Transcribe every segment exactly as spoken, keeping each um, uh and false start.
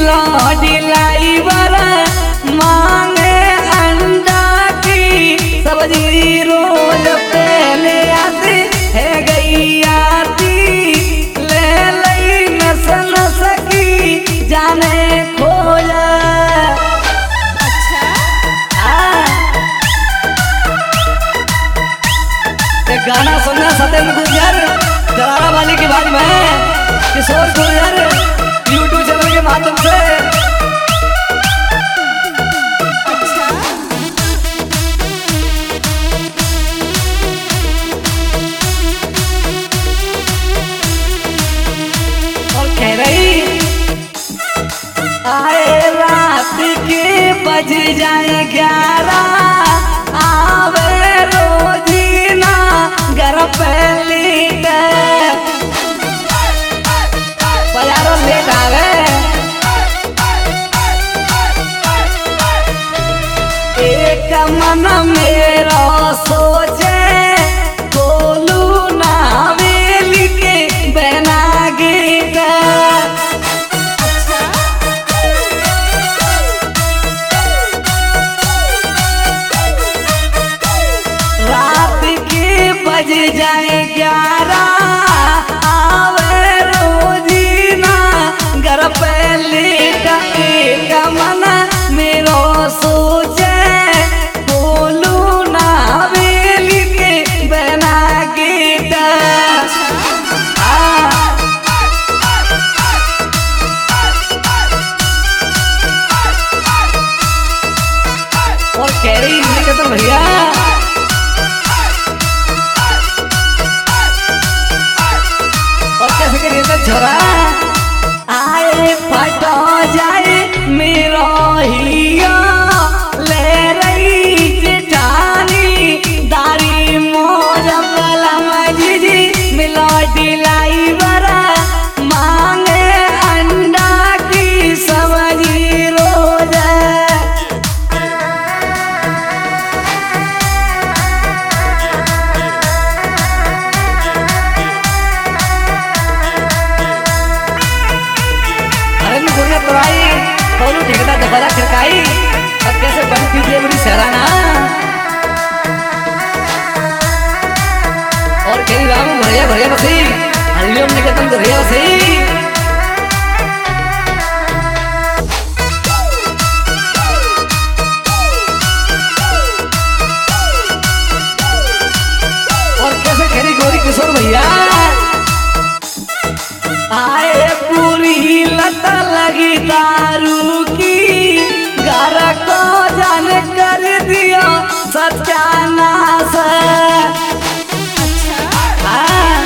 मिला डिलाई वाला मांगे अंडा की सब्जी रोज पहले आती है गई आती ले लई नस नस की जाने खोया। गाना सुनना सत्येंद्र गुर्जर जलारा वाली की बात में किशोर गुर्जर यूट्यूब चैनल के माध्यम से और कह रही आए रात के बज जाए ग्यारह आवे रोजीना घर पहली बजारों लेट आवे एक मन मेरा सोचे बोलू ना वेली के बना गीत रात के बज जाए ग्यारह आवे रोजीना घर पहले का एक मन मेरो सोचे बोलू ना वेली के बना गीत और कह रही तो भैया छोरा आए फटो जाए मेरो हिया ले रही जेठानी दारी मोर कलम जी मिलो डिलाई बरा मांगे अंडा की सब्जी रोज। बोलू ठेकेदार दबारा खिड़काई और कैसे बंद कीजिए बड़ी सराहना और कई राम भैया भैया बसी हरिओम निकेतन तो भैया बसी और कैसे खेरी गोरी किशोर भैया आए पूरी लत लगी दारू की घर को जान कर दिया सत्यानाश। हाँ।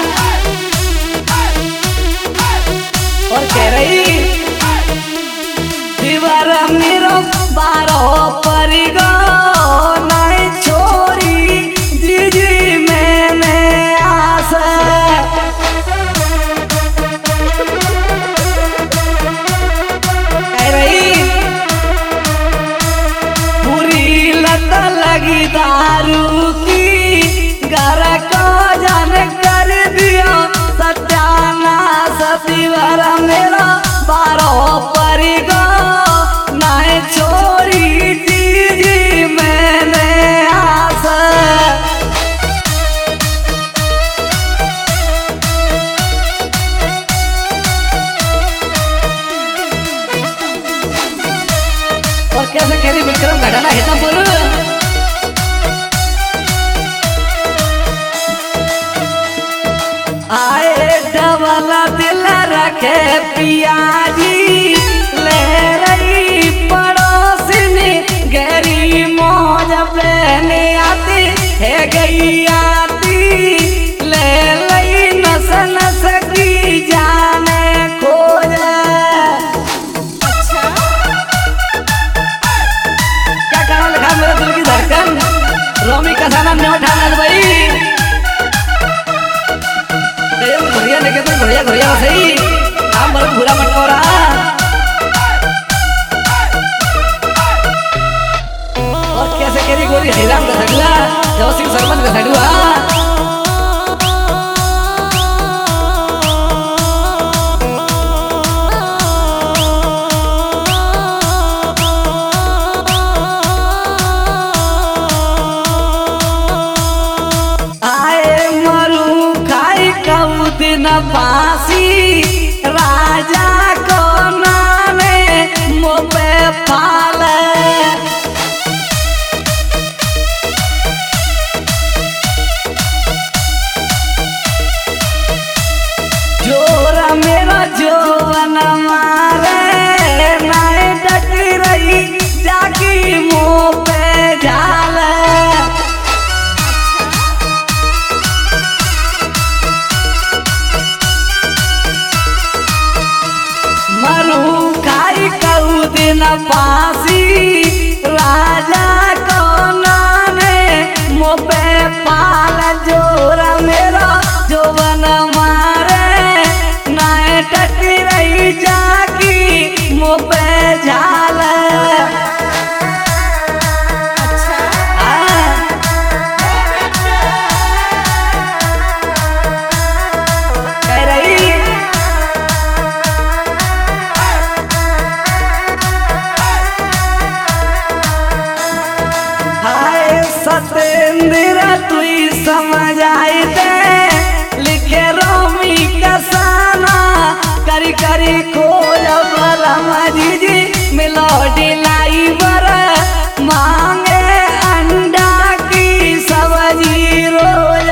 और कह रही दीवार मेरो बारो परिगो नहीं छोरी जी जी मैंने आस लगी दारू की घर को जान कर दिया सत्यानाश। दीवार मेरा बारो परिगो नहीं छोरी जी जी मैंने आस। और कैसे कह रही विक्रम घटाना है तो बोलो आए डबल दिल रखे पियाजी ले रही पड़ोसिनी गहरी मौज पहने आती है गई आती ले लई नस नस की जाने खोज। अच्छा क्या कहना लिखा मेरे दिल की धड़कन रोमी का साना नहीं उठाना भाई भैया लेके तो भैया भैया सही नाम बहुत बुरा मत हो रहा और कैसे केरी गोरी हैरान का सगला जब सिंह सरपंच का सगुआ दिन फांसी राजा को नाने मोपे फाले जोरा मेरा जोवन मारे नाय डट रही जाकी मुँह पे झाले मरू खाई कहू दिन फांसी राजा को नाने मोपे पाल जोरा मेरा जोवन मारे नाय टट रही जाकी मोपे झाल कह रही सतेंद्र तू समझ आई दे लिखे रोमी कसाना करी करी खोज बलम जी मिलोडी लाई बर मांगे अंडा की सब्जी रोज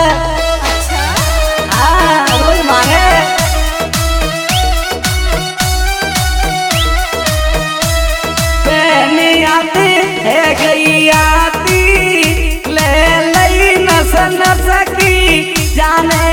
हाँ रोज मांगे पहनी आती है गई आती ले लई नस नस की जाने